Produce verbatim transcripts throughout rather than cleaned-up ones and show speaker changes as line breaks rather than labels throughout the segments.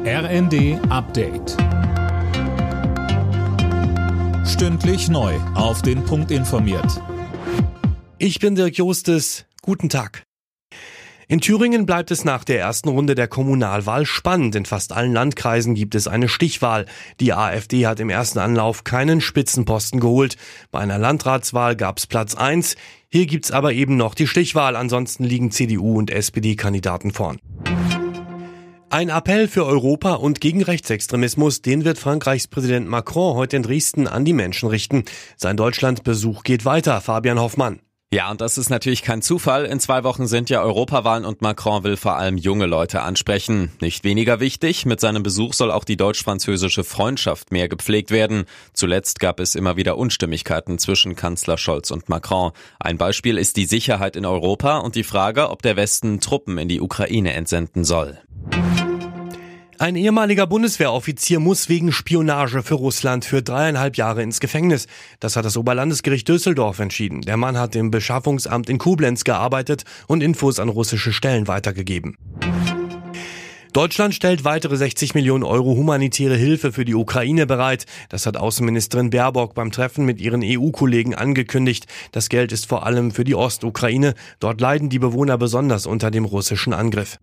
R N D Update. Stündlich neu auf den Punkt informiert.
Ich bin Dirk Jostes. Guten Tag. In Thüringen bleibt es nach der ersten Runde der Kommunalwahl spannend. In fast allen Landkreisen gibt es eine Stichwahl. Die AfD hat im ersten Anlauf keinen Spitzenposten geholt. Bei einer Landratswahl gab es Platz eins. Hier gibt's aber eben noch die Stichwahl. Ansonsten liegen C D U und S P D-Kandidaten vorn. Ein Appell für Europa und gegen Rechtsextremismus, den wird Frankreichs Präsident Macron heute in Dresden an die Menschen richten. Sein Deutschlandbesuch geht weiter. Fabian Hoffmann.
Ja, und das ist natürlich kein Zufall. In zwei Wochen sind ja Europawahlen und Macron will vor allem junge Leute ansprechen. Nicht weniger wichtig, mit seinem Besuch soll auch die deutsch-französische Freundschaft mehr gepflegt werden. Zuletzt gab es immer wieder Unstimmigkeiten zwischen Kanzler Scholz und Macron. Ein Beispiel ist die Sicherheit in Europa und die Frage, ob der Westen Truppen in die Ukraine entsenden soll.
Ein ehemaliger Bundeswehroffizier muss wegen Spionage für Russland für dreieinhalb Jahre ins Gefängnis. Das hat das Oberlandesgericht Düsseldorf entschieden. Der Mann hat im Beschaffungsamt in Koblenz gearbeitet und Infos an russische Stellen weitergegeben. Deutschland stellt weitere sechzig Millionen Euro humanitäre Hilfe für die Ukraine bereit. Das hat Außenministerin Baerbock beim Treffen mit ihren E U-Kollegen angekündigt. Das Geld ist vor allem für die Ostukraine. Dort leiden die Bewohner besonders unter dem russischen Angriff.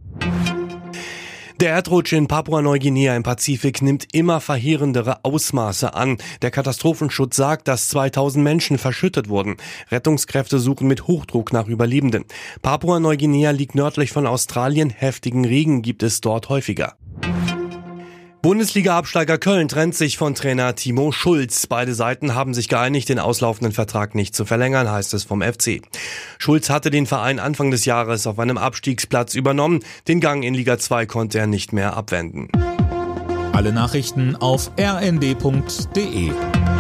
Der Erdrutsch in Papua-Neuguinea im Pazifik nimmt immer verheerendere Ausmaße an. Der Katastrophenschutz sagt, dass zweitausend Menschen verschüttet wurden. Rettungskräfte suchen mit Hochdruck nach Überlebenden. Papua-Neuguinea liegt nördlich von Australien. Heftigen Regen gibt es dort häufiger. Bundesliga-Absteiger Köln trennt sich von Trainer Timo Schulz. Beide Seiten haben sich geeinigt, den auslaufenden Vertrag nicht zu verlängern, heißt es vom F C. Schulz hatte den Verein Anfang des Jahres auf einem Abstiegsplatz übernommen. Den Gang in Liga zwei konnte er nicht mehr abwenden.
Alle Nachrichten auf r n d punkt d e.